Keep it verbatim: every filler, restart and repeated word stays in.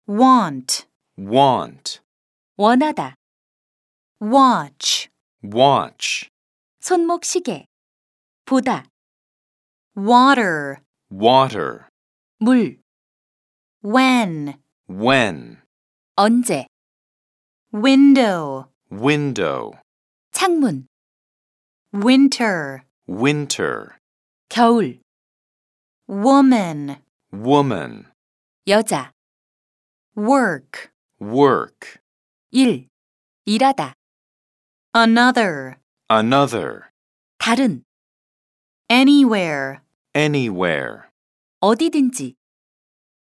want, want, 원하다, watch, watch, 손목 시계, 보다, water, water, 물, when, when, 언제, window, window, 창문, winter, winter, 겨울, woman, woman, 여자, work, work, 일, 일하다, another, another, 다른, anywhere, anywhere, 어디든지,